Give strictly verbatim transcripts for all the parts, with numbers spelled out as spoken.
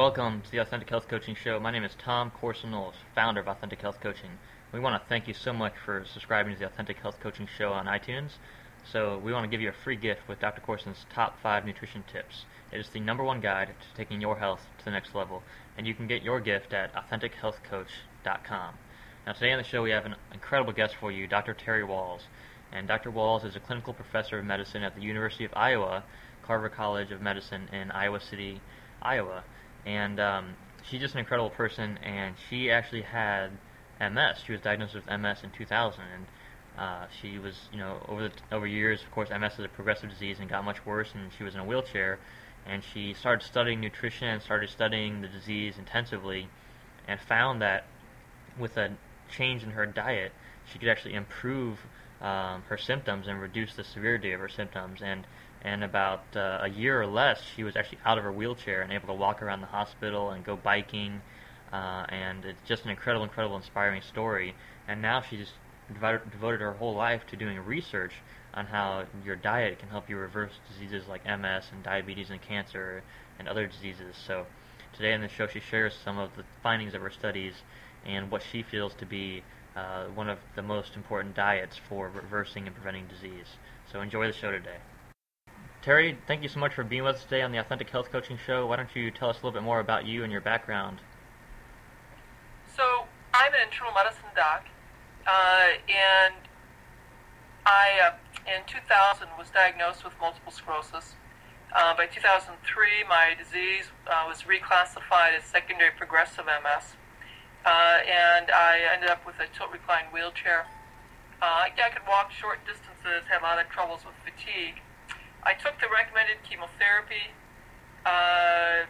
welcome to the Authentic Health Coaching Show. My name is Tom Corson Knowles, founder of Authentic Health Coaching. We want to thank you so much for subscribing to the Authentic Health Coaching Show on iTunes. So we want to give you a free gift with Doctor Corson's top five nutrition tips. It is the number one guide to taking your health to the next level, and you can get your gift at authentic health coach dot com. Now today on the show we have an incredible guest for you, Doctor Terry Wahls. And Doctor Wahls is a clinical professor of medicine at the University of Iowa, Carver College of Medicine in Iowa City, Iowa. And um, she's just an incredible person, and she actually had M S. She was diagnosed with M S in two thousand, and uh, she was, you know, over the, over years, of course, M S is a progressive disease and got much worse, and she was in a wheelchair, and she started studying nutrition and started studying the disease intensively, and found that with a change in her diet, she could actually improve um, her symptoms and reduce the severity of her symptoms, and And about uh, a year or less, she was actually out of her wheelchair and able to walk around the hospital and go biking. Uh, and it's just an incredible, incredible, inspiring story. And now she's devoted, devoted her whole life to doing research on how your diet can help you reverse diseases like M S and diabetes and cancer and other diseases. So today on the show, she shares some of the findings of her studies and what she feels to be uh, one of the most important diets for reversing and preventing disease. So enjoy the show today. Terry, thank you so much for being with us today on the Authentic Health Coaching Show. Why don't you tell us a little bit more about you and your background? So, I'm an internal medicine doc, uh, and I, uh, in two thousand, was diagnosed with multiple sclerosis. Uh, by two thousand three, my disease uh, was reclassified as secondary progressive M S, uh, and I ended up with a tilt-recline wheelchair. Uh, yeah, I could walk short distances, had a lot of troubles with fatigue. I took the recommended chemotherapy, uh,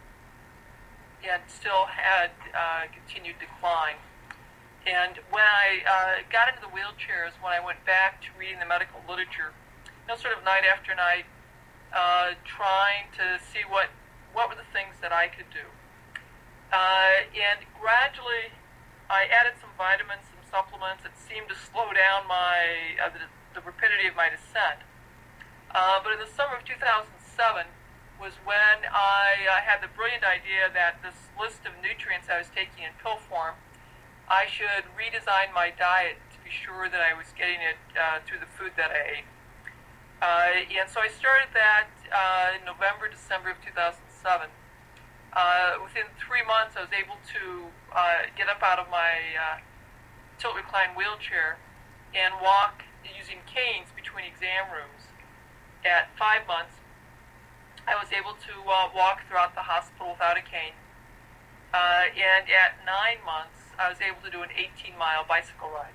and still had uh, continued decline. And when I uh, got into the wheelchair is when I went back to reading the medical literature, you know, sort of night after night, uh, trying to see what what were the things that I could do. Uh, and gradually, I added some vitamins, some supplements that seemed to slow down my uh, the, the rapidity of my descent. Uh, but in the summer of two thousand seven was when I uh, had the brilliant idea that this list of nutrients I was taking in pill form, I should redesign my diet to be sure that I was getting it uh, through the food that I ate. Uh, and so I started that uh, in November, December of two thousand seven. Uh, within three months, I was able to uh, get up out of my uh, tilt-recline wheelchair and walk using canes between exam rooms. At five months, I was able to uh, walk throughout the hospital without a cane. Uh, and at nine months, I was able to do an eighteen-mile bicycle ride.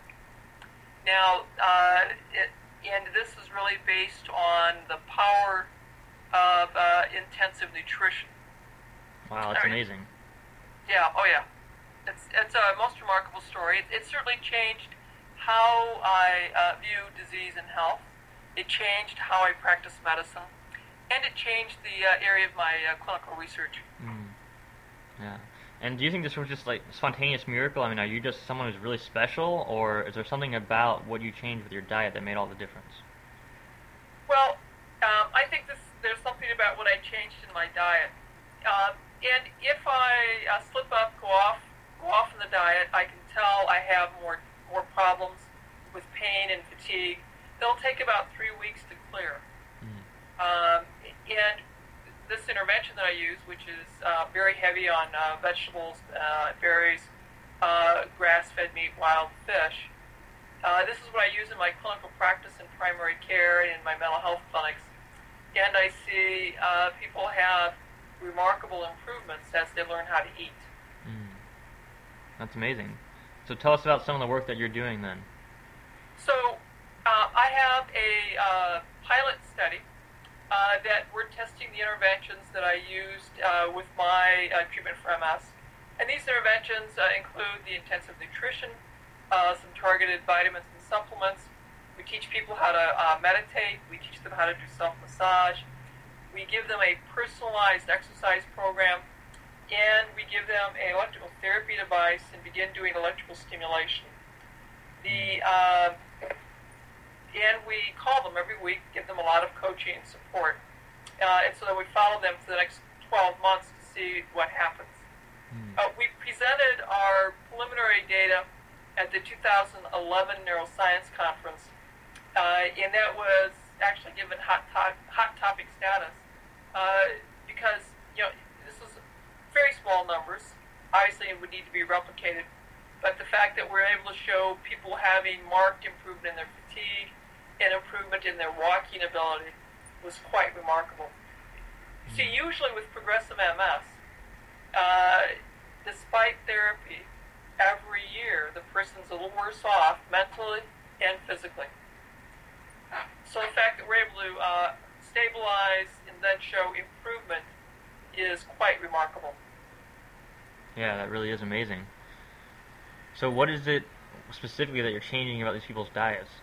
Now, uh, it, and this is really based on the power of uh, intensive nutrition. Wow, that's I mean, amazing. Yeah, oh yeah. It's, it's a most remarkable story. It, it certainly changed how I uh, view disease and health. It changed how I practice medicine, and it changed the uh, area of my uh, clinical research. Mm. Yeah. And do you think this was just like a spontaneous miracle? I mean, are you just someone who's really special, or is there something about what you changed with your diet that made all the difference? Well, um, I think this, there's something about what I changed in my diet. Um, and if I uh, slip up, go off, go off in the diet, I can tell I have more more problems with pain and fatigue. They'll take about three weeks to clear. Mm. Um, and this intervention that I use, which is uh, very heavy on uh, vegetables, uh, berries, uh, grass-fed meat, wild fish, uh, this is what I use in my clinical practice in primary care and in my mental health clinics. And I see uh, people have remarkable improvements as they learn how to eat. Mm. That's amazing. So tell us about some of the work that you're doing then. So, Uh, I have a uh, pilot study uh, that we're testing the interventions that I used uh, with my uh, treatment for M S. And these interventions uh, include the intensive nutrition, uh, some targeted vitamins and supplements. We teach people how to uh, meditate. We teach them how to do self-massage. We give them a personalized exercise program. And we give them an electrical therapy device and begin doing electrical stimulation. The uh, And we call them every week, give them a lot of coaching and support. Uh, and so that we follow them for the next twelve months to see what happens. Hmm. Uh, we presented our preliminary data at the two thousand eleven Neuroscience Conference, uh, and that was actually given hot, to- hot topic status uh, because you know this was very small numbers. Obviously, it would need to be replicated, but the fact that we're able to show people having marked improvement in their fatigue and improvement in their walking ability was quite remarkable. See, usually with progressive M S, uh, despite therapy, every year the person's a little worse off mentally and physically. So the fact that we're able to uh, stabilize and then show improvement is quite remarkable. Yeah, that really is amazing. So what is it specifically that you're changing about these people's diets?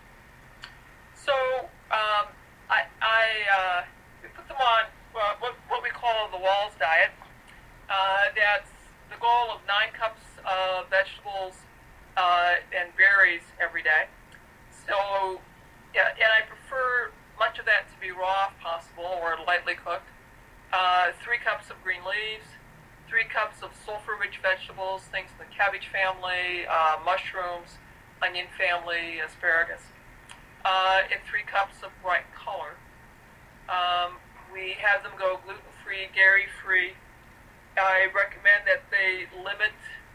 So um, I, I uh, we put them on uh, what, what we call the Walls diet. Uh, that's the goal of nine cups of vegetables uh, and berries every day. So, yeah, and I prefer much of that to be raw if possible or lightly cooked. Uh, three cups of green leaves, three cups of sulfur-rich vegetables, things in the cabbage family, uh, mushrooms, onion family, asparagus, uh, and three cups of bright color. Um, we have them go gluten-free, dairy-free. I recommend that they limit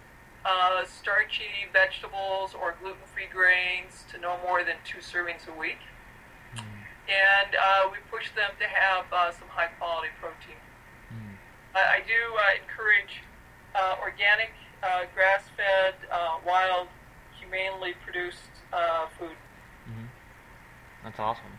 uh, starchy vegetables or gluten-free grains to no more than two servings a week. Mm. And uh, we push them to have uh, some high-quality protein. Mm. I, I do uh, encourage uh, organic, uh, grass-fed, uh, wild, humanely produced uh, food. Mm-hmm. That's awesome.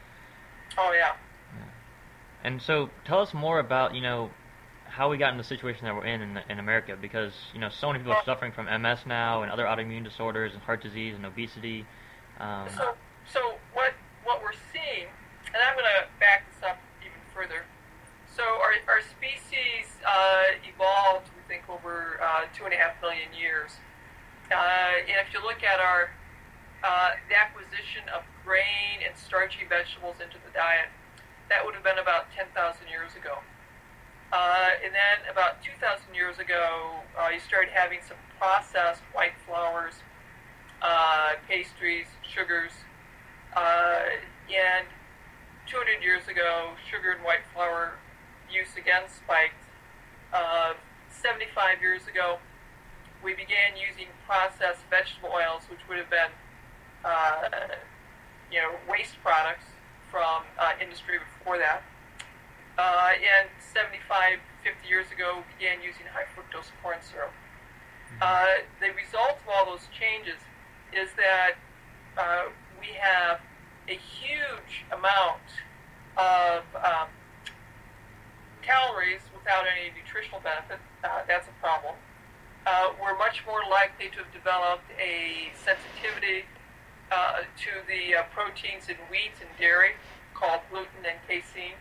Oh, yeah. Yeah. And so tell us more about, you know, how we got in the situation that we're in in, in America, because, you know, so many people are suffering from M S now and other autoimmune disorders and heart disease and obesity. Um, So, so what what we're seeing, and I'm going to back this up even further. So our, our species uh, evolved, we think, over uh, two and a half million years. Uh, and if you look at our uh, the acquisition of grain and starchy vegetables into the diet, that would have been about ten thousand years ago. Uh, and then about two thousand years ago, uh, you started having some processed white flours, uh, pastries, sugars, uh, and two hundred years ago, sugar and white flour use again spiked. Uh, seventy-five years ago, we began using processed vegetable oils, which would have been, uh, you know, waste products from uh, industry before that. Uh, and seventy-five, fifty years ago, began using high fructose corn syrup. Uh, the result of all those changes is that uh, we have a huge amount of um, calories without any nutritional benefit. Uh, that's a problem. Uh, we're much more likely to have developed a sensitivity uh, to the uh, proteins in wheat and dairy called gluten and casein.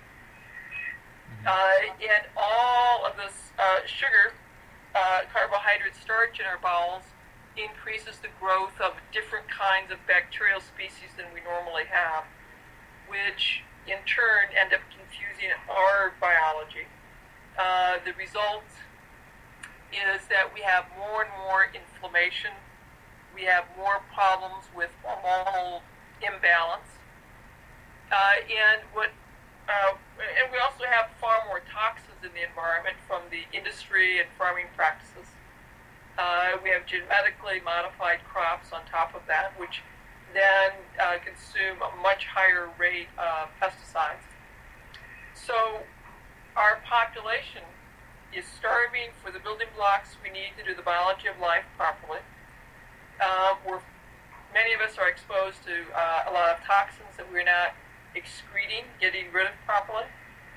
Uh, and all of this uh, sugar, uh, carbohydrate, starch in our bowels increases the growth of different kinds of bacterial species than we normally have, which in turn end up confusing our biology. Uh, the result is that we have more and more inflammation. We have more problems with hormonal imbalance. Uh, and what Uh, and we also have far more toxins in the environment from the industry and farming practices. Uh, we have genetically modified crops on top of that, which then uh, consume a much higher rate of pesticides. So our population is starving for the building blocks we need to do the biology of life properly. Uh, we're, many of us are exposed to uh, a lot of toxins that we're not excreting, getting rid of properly.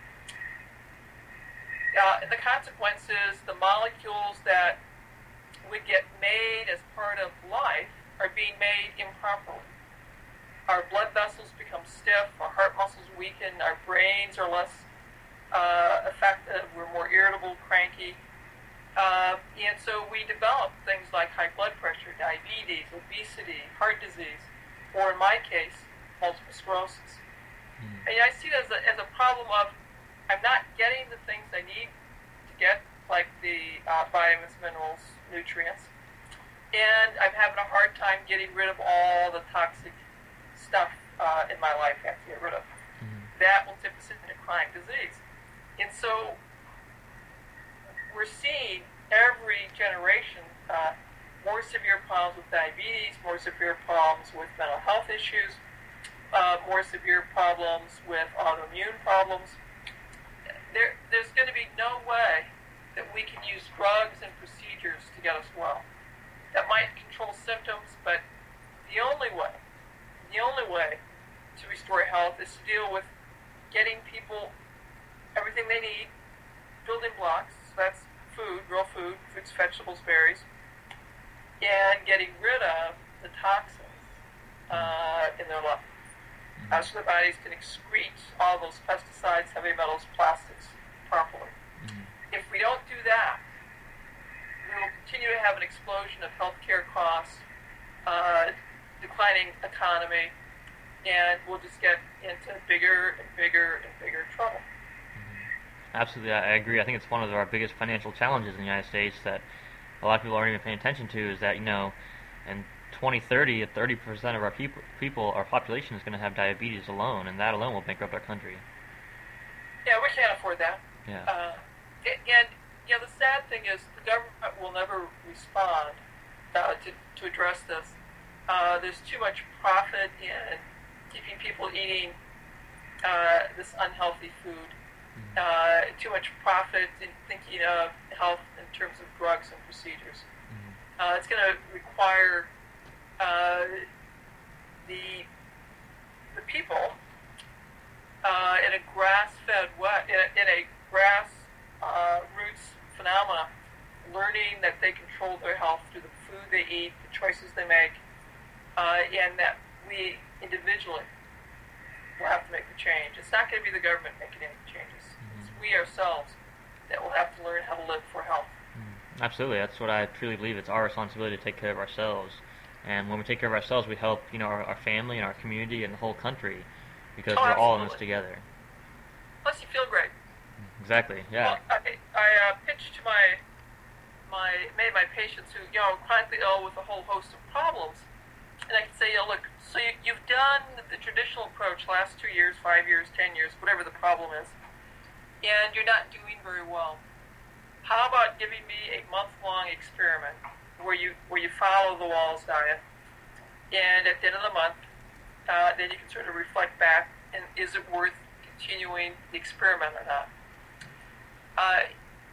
Uh, the consequence is the molecules that would get made as part of life are being made improperly. Our blood vessels become stiff, our heart muscles weaken, our brains are less uh, effective, we're more irritable, cranky. Uh, and so we develop things like high blood pressure, diabetes, obesity, heart disease, or in my case, multiple sclerosis. And I see it as a, as a problem of I'm not getting the things I need to uh, vitamins, minerals, nutrients. And I'm having a hard time getting rid of all the toxic stuff uh, in my life I have to get rid of. Mm-hmm. That will tip us into chronic disease. And so we're seeing every generation uh, more severe problems with diabetes, more severe problems with mental health issues, uh, more severe problems with autoimmune problems. There, there's going to be no way that we can use drugs and procedures to get us well. That might control symptoms, but the only way, the only way to restore health is to deal with getting people everything they need, building blocks, so that's food, real food, fruits, vegetables, berries, and getting rid of the toxins uh, in their life. Uh, so their bodies can excrete all those pesticides, heavy metals, plastics properly. Mm-hmm. If we don't do that, we will continue to have an explosion of healthcare costs, uh, declining economy, and we'll just get into bigger and bigger and bigger trouble. Mm-hmm. Absolutely, I agree. I think it's one of our biggest financial challenges in the United States that a lot of people aren't even paying attention to, is that, you know, in twenty thirty, thirty percent of our people, people, our population is going to have diabetes alone, and that alone will bankrupt our country. Yeah, we can't afford that. Yeah. Uh, and, you know, the sad thing is the government will never respond uh, to, to address this. Uh, there's too much profit in keeping people eating uh, this unhealthy food. Mm-hmm. Uh, too much profit in thinking of health in terms of drugs and procedures. Mm-hmm. Uh, it's going to require uh, the the people uh, in a grass-fed way, in a, in a grass uh, roots phenomena, learning that they control their health through the food they eat, the choices they make, uh, and that we individually will have to make the change. It's not going to be the government making any changes. Mm-hmm. It's we ourselves that will have to learn how to live for health. Mm-hmm. Absolutely. That's what I truly believe. It's our responsibility to take care of ourselves. And when we take care of ourselves, we help, you know, our, our family and our community and the whole country, because oh, we're absolutely. all in this together. Plus, you feel great. Exactly. Yeah. Well, I, I uh, pitched to my my many of my patients who, you know, are chronically ill with a whole host of problems, and I can say, you know, look, so you, you've done the traditional approach last two years, five years, ten years, whatever the problem is, and you're not doing very well. How about giving me a month-long experiment where you where you follow the Wahls diet, and at the end of the month, uh, then you can sort of reflect back, and is it worth continuing the experiment or not? Uh,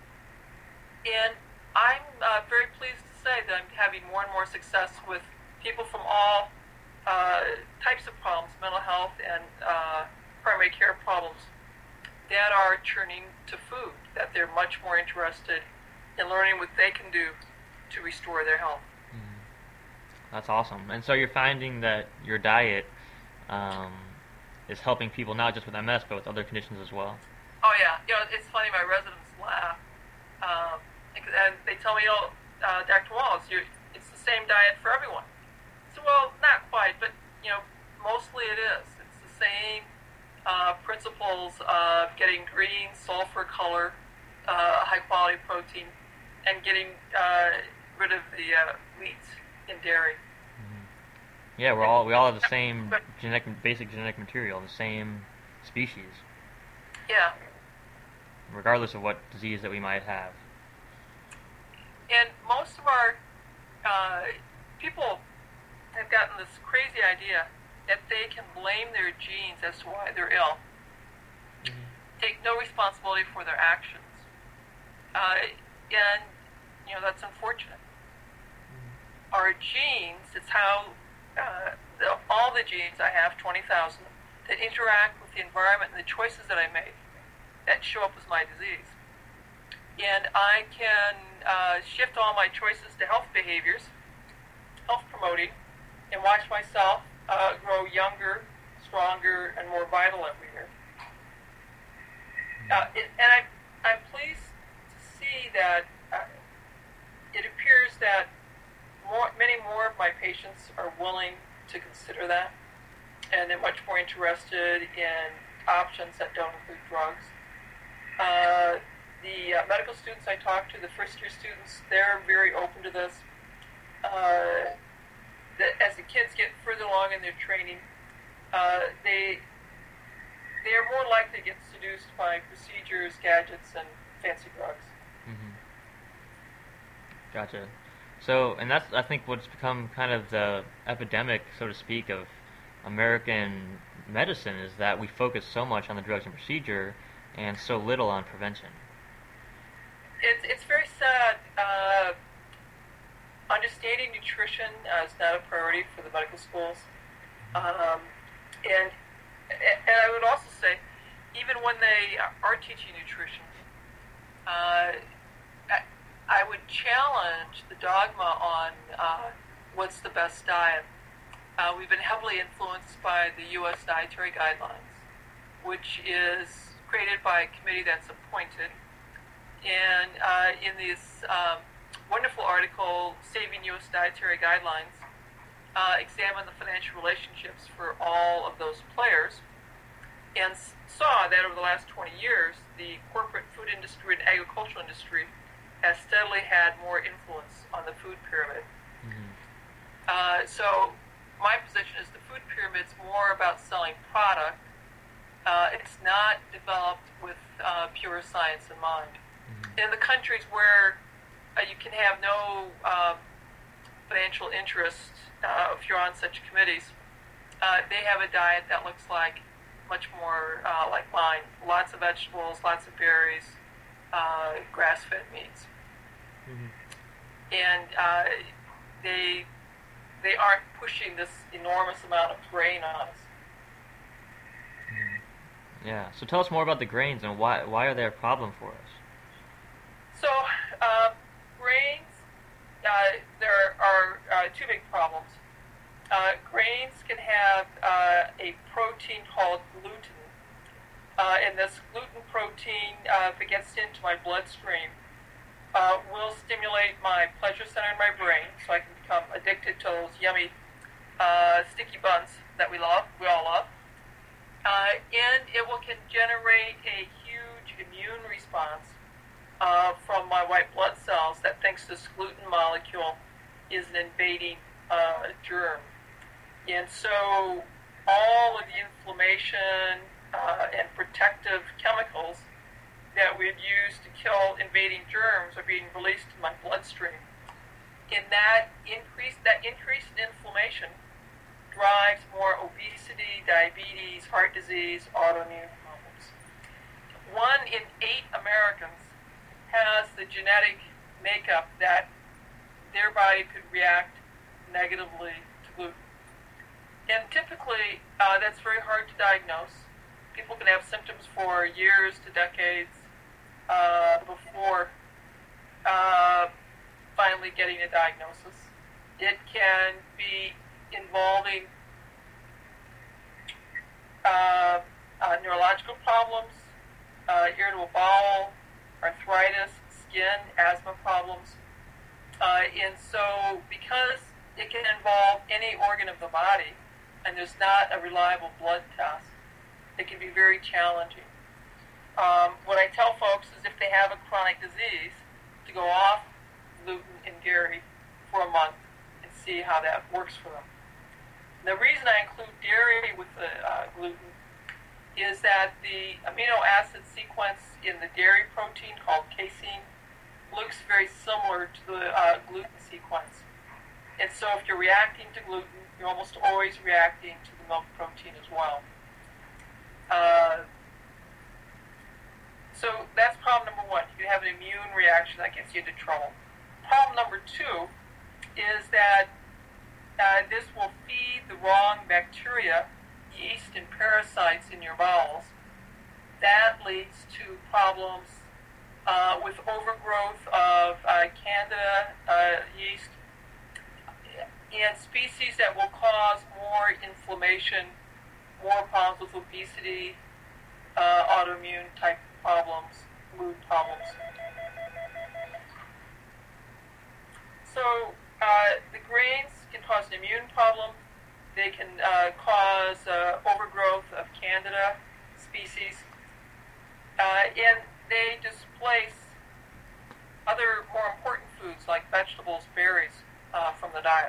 and I'm uh, very pleased to say that I'm having more and more success with people from all uh, types of problems, mental health and uh, primary care problems, that are turning to food, that they're much more interested in learning what they can do to restore their health. Mm-hmm. That's awesome. And so you're finding that your diet um, is helping people not just with M S, but with other conditions as well? Oh, yeah. You know, it's funny, my residents laugh. Um, and they tell me, oh, uh, Doctor Wahls, you're, it's the same diet for everyone. So, well, not quite, but, you know, mostly it is. It's the same uh, principles of getting green, sulfur color, uh, high-quality protein, and getting uh, rid of the uh, wheat and dairy. Mm-hmm. Yeah, we're all we all have the same genetic, basic genetic material, the same species. Yeah. Regardless of what disease that we might have. And most of our uh, people have gotten this crazy idea that they can blame their genes as to why they're ill. Mm-hmm. Take no responsibility for their actions. Uh, and, you know, that's unfortunate. Mm-hmm. Our genes, it's how uh, the, all the genes, I have twenty thousand, that interact with the environment and the choices that I make that show up as my disease. And I can uh, shift all my choices to health behaviors, health promoting, and watch myself uh, grow younger, stronger, and more vital every year. Uh, it, and I'm, I'm pleased to see that uh, it appears that more, many more of my patients are willing to consider that, and they're much more interested in options that don't include drugs. Uh, the uh, medical students I talk to, the first-year students, they're very open to this. Uh, that as the kids get further along in their training, uh, they they are more likely to get seduced by procedures, gadgets, and fancy drugs. Mm-hmm. Gotcha. So, and that's, I think, what's become kind of the epidemic, so to speak, of American medicine is that we focus so much on the drugs and procedure and so little on prevention. It's, it's very sad. Uh, understanding nutrition uh, is not a priority for the medical schools. Um, and, and I would also say, even when they are teaching nutrition, uh, I, I would challenge the dogma on uh, what's the best diet. Uh, we've been heavily influenced by the U S Dietary Guidelines, which is created by a committee that's appointed. And uh, in this um, wonderful article, Saving U S Dietary Guidelines, uh, examine the financial relationships for all of those players, and saw that over the last twenty years, the corporate food industry and agricultural industry has steadily had more influence on the food pyramid. Mm-hmm. Uh, so my position is the food pyramid's more about selling product. Uh, it's not developed with uh, pure science in mind. Mm-hmm. In the countries where uh, you can have no uh, financial interest, uh, if you're on such committees, uh, they have a diet that looks like much more uh, like mine. Lots of vegetables, lots of berries, uh, grass-fed meats. Mm-hmm. And uh, they they aren't pushing this enormous amount of grain on us. Mm-hmm. Yeah. So tell us more about the grains and why why are they a problem for us? So uh, grains, uh, there are uh, two big problems. Uh, grains can have uh, a protein called gluten, uh, and this gluten protein, uh, if it gets into my bloodstream, uh, will stimulate my pleasure center in my brain, so I can become addicted to those yummy uh, sticky buns that we love, we all love, uh, and it will can generate a huge immune response uh, from my white blood cells that thinks this gluten molecule is an invading uh, germ. And so all of the inflammation uh, and protective chemicals that we'd use to kill invading germs are being released to my bloodstream. And that increase, that increase in inflammation drives more obesity, diabetes, heart disease, autoimmune problems. One in eight Americans has the genetic makeup that their body could react negatively to gluten. And typically, uh, that's very hard to diagnose. People can have symptoms for years to decades uh, before uh, finally getting a diagnosis. It can be involving uh, uh, neurological problems, uh, irritable bowel, arthritis, skin, asthma problems. Uh, and so because it can involve any organ of the body, and there's not a reliable blood test, it can be very challenging. Um, what I tell folks is if they have a chronic disease, to go off gluten and dairy for a month and see how that works for them. The reason I include dairy with the uh, gluten is that the amino acid sequence in the dairy protein called casein looks very similar to the uh, gluten sequence. And so if you're reacting to gluten, you're almost always reacting to the milk protein as well. Uh, so that's problem number one. You have an immune reaction that gets you into trouble. Problem number two is that uh, this will feed the wrong bacteria, yeast and parasites in your bowels. That leads to problems uh, with overgrowth of uh, Candida uh, yeast and species that will cause more inflammation, more problems with obesity, uh, autoimmune type problems, mood problems. So uh, the grains can cause an immune problem. They can uh, cause uh, overgrowth of Candida species. Uh, and they displace other more important foods like vegetables, berries, uh, from the diet.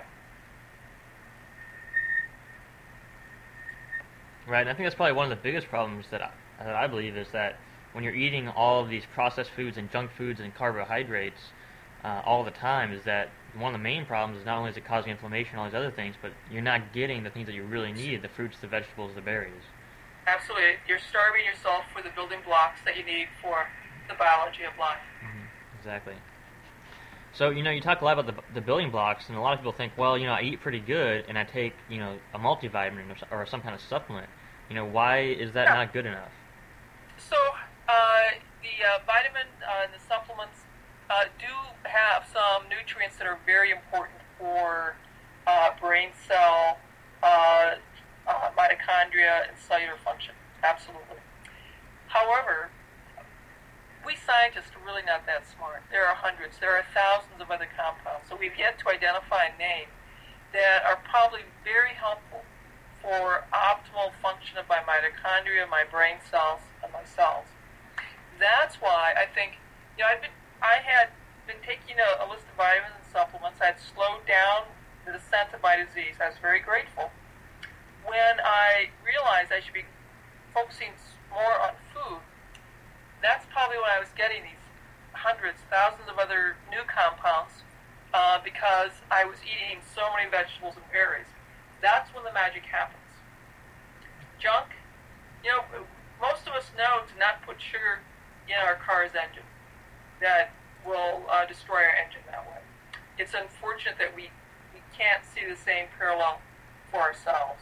Right, and I think that's probably one of the biggest problems that I, that I believe is that when you're eating all of these processed foods and junk foods and carbohydrates uh, all the time, is that one of the main problems is not only is it causing inflammation and all these other things, but you're not getting the things that you really need, the fruits, the vegetables, the berries. Absolutely. You're starving yourself for the building blocks that you need for the biology of life. Mm-hmm. Exactly. So, you know, you talk a lot about the, the building blocks, and a lot of people think, well, you know, I eat pretty good, and I take, you know, a multivitamin or, or some kind of supplement. You know, why is that yeah. not good enough? So, uh, the uh, vitamin uh, and the supplements uh, do have some nutrients that are very important for uh, brain cell, uh, uh, mitochondria, and cellular function. Absolutely. However, we scientists are really not that smart. There are hundreds, there are thousands of other compounds. So we've yet to identify a name that are probably very helpful for optimal function of my mitochondria, my brain cells, and my cells. That's why I think, you know, I've been, I had been taking a, a list of vitamins and supplements. I had slowed down the descent of my disease. I was very grateful. When I realized I should be focusing more on food, that's probably when I was getting these hundreds, thousands of other new compounds uh, because I was eating so many vegetables and berries. That's when the magic happens. Junk, you know, most of us know to not put sugar in our car's engine. That will uh, destroy our engine that way. It's unfortunate that we, we can't see the same parallel for ourselves.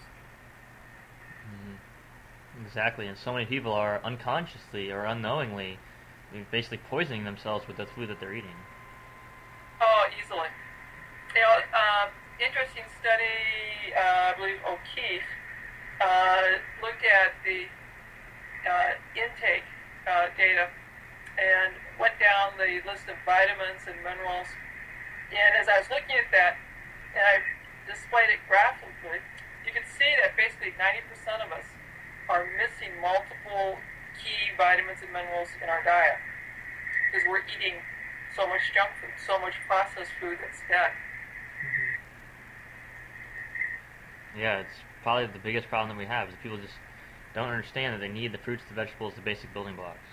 Exactly, and so many people are unconsciously or unknowingly basically poisoning themselves with the food that they're eating. Oh, easily. You know, um, interesting study, uh, I believe O'Keefe, uh, looked at the uh, intake uh, data and went down the list of vitamins and minerals. And as I was looking at that, and I displayed it graphically, you can see that basically ninety percent of us are missing multiple key vitamins and minerals in our diet because we're eating so much junk food, so much processed food that's dead. Mm-hmm. Yeah, it's probably the biggest problem that we have is people just don't understand that they need the fruits, the vegetables, the basic building blocks.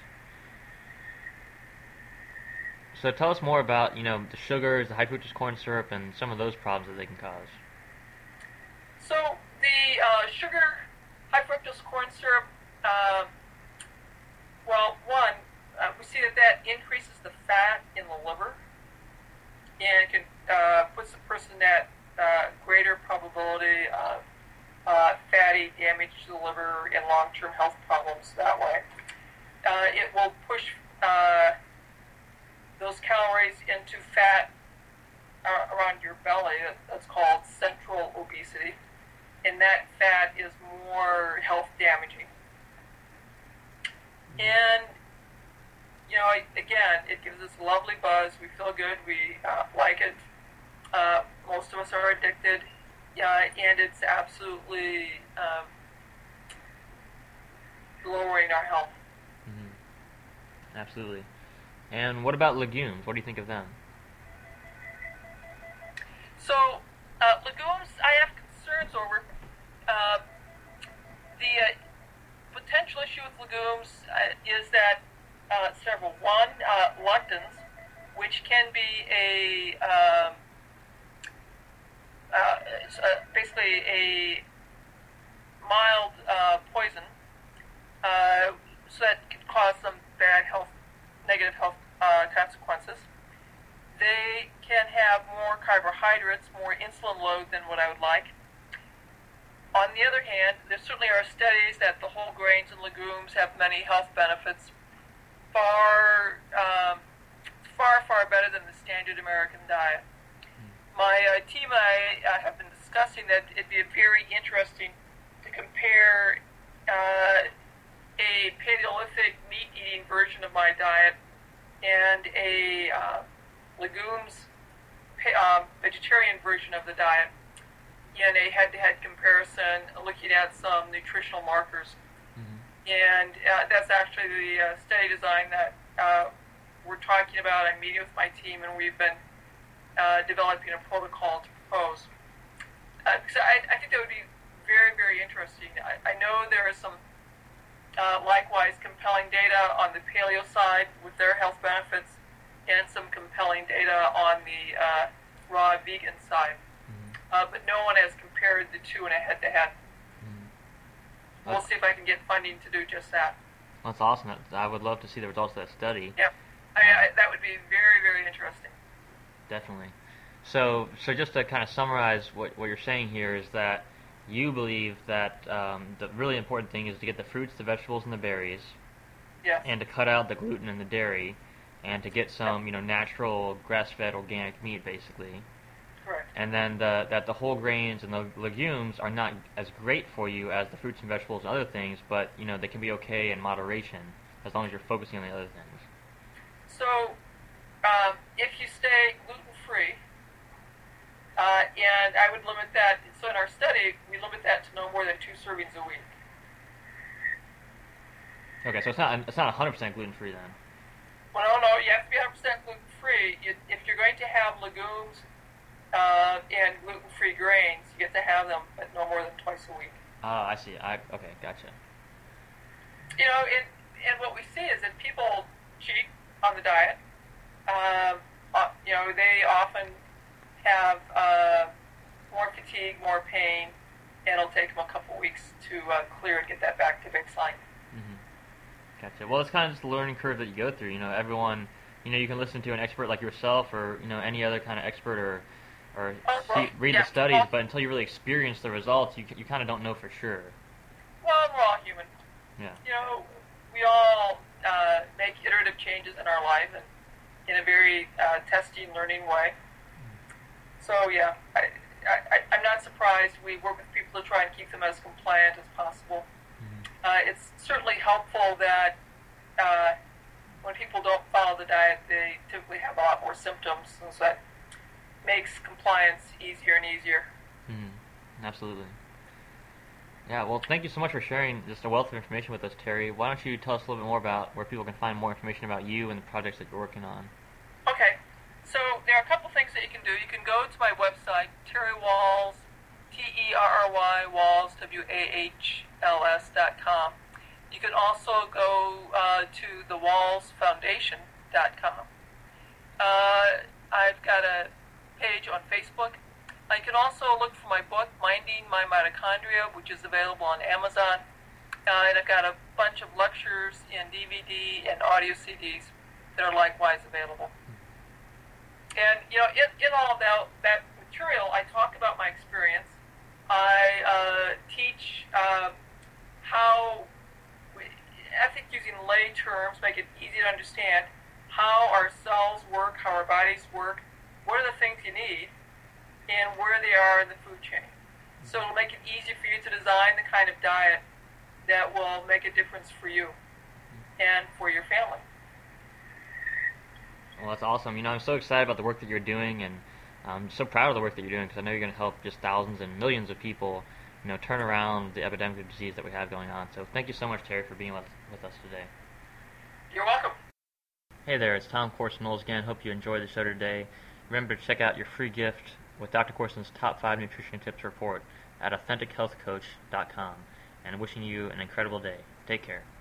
So tell us more about, you know, the sugars, the high fructose corn syrup, and some of those problems that they can cause. So the uh, sugar, high fructose corn syrup, uh, well, one, uh, we see that that increases the fat in the liver and can uh, puts the person at uh, greater probability of uh, fatty damage to the liver and long-term health problems that way. Uh, it will push uh, those calories into fat uh, around your belly. That's called central obesity. And that fat is more health damaging. And, you know, again, it gives us a lovely buzz. We feel good. We uh, like it. Uh, most of us are addicted. Yeah, and it's absolutely um, lowering our health. Mm-hmm. Absolutely. And what about legumes? What do you think of them? So, uh, legumes, I have concerns over. Uh, the uh, potential issue with legumes uh, is that uh, several. One, uh, lectins, which can be a um, uh, uh, basically a mild uh, poison, uh, so that can cause some bad health, negative health uh, consequences. They can have more carbohydrates, more insulin load than what I would like. On the other hand, there certainly are studies that the whole grains and legumes have many health benefits, far, um, far, far better than the standard American diet. My uh, team and I uh, have been discussing that it'd be very interesting to compare uh, a Paleolithic meat-eating version of my diet and a uh, legumes uh, vegetarian version of the diet in a head-to-head comparison, looking at some nutritional markers. Mm-hmm. And uh, that's actually the uh, study design that uh, we're talking about, I'm meeting with my team, and we've been uh, developing a protocol to propose. Uh, so I, I think that would be very, very interesting. I, I know there is some uh, likewise compelling data on the paleo side with their health benefits, and some compelling data on the uh, raw vegan side. Mm-hmm. Uh, but no one has compared the two in a head-to-head. Mm-hmm. We'll see if I can get funding to do just that. That's awesome. I would love to see the results of that study. Yeah, I, I, that would be very, very interesting. Definitely. So, so just to kind of summarize what, what you're saying here is that you believe that um, the really important thing is to get the fruits, the vegetables, and the berries, yes, and to cut out the gluten and the dairy, and to get some, you know, natural grass-fed organic meat, basically. Correct. And then the, that the whole grains and the legumes are not as great for you as the fruits and vegetables and other things, but, you know, they can be okay in moderation as long as you're focusing on the other things. So, um, if you stay gluten-free, uh, and I would limit that, so in our study, we limit that to no more than two servings a week. Okay, so it's not it's not one hundred percent gluten-free then. Well, no, no, you have to be one hundred percent gluten-free. You, if you're going to have legumes uh, and gluten-free grains, you get to have them, but no more than twice a week. Oh, I see. I okay, gotcha. You know, and, and what we see is that people cheat on the diet. Um, uh, you know, they often have uh, more fatigue, more pain, and it'll take them a couple weeks to uh, clear and get that back to baseline. Mm-hmm. Gotcha. Well, it's kind of just the learning curve that you go through. You know, everyone, you know, you can listen to an expert like yourself or, you know, any other kind of expert or or oh, well, see, read yeah, the studies, well, but until you really experience the results, you you kind of don't know for sure. Well, we're all human. Yeah. You know, we all uh, make iterative changes in our life and in a very uh, testing, learning way. So, yeah, I, I, I'm not surprised. We work with people to try and keep them as compliant as possible. Mm-hmm. Uh, it's certainly helpful that uh, when people don't follow the diet, they typically have a lot more symptoms, so that makes compliance easier and easier. Mm-hmm. Absolutely. Yeah, well, thank you so much for sharing just a wealth of information with us, Terry. Why don't you tell us a little bit more about where people can find more information about you and the projects that you're working on? Okay. So there are a couple things that you can do. You can go to my website, Terry Wahls, T E R R Y, Wahls, W A H L S dot com. You can also go uh, to the wahls foundation dot com. Uh, I've got a page on Facebook. Uh, you can also look for my book, Minding My Mitochondria, which is available on Amazon. Uh, and I've got a bunch of lectures in D V D and audio C Ds that are likewise available. And, you know, in, in all of that, that material, I talk about my experience. I uh, teach uh, how, we, I think using lay terms, make it easy to understand how our cells work, how our bodies work, what are the things you need, and where they are in the food chain. So it'll make it easy for you to design the kind of diet that will make a difference for you and for your family. Well, that's awesome. You know, I'm so excited about the work that you're doing, and I'm so proud of the work that you're doing because I know you're going to help just thousands and millions of people, you know, turn around the epidemic of disease that we have going on. So thank you so much, Terry, for being with, with us today. You're welcome. Hey there, it's Tom Corson Knowles again. Hope you enjoyed the show today. Remember to check out your free gift with Doctor Corson's Top five Nutrition Tips report at authentic health coach dot com. And wishing you an incredible day. Take care.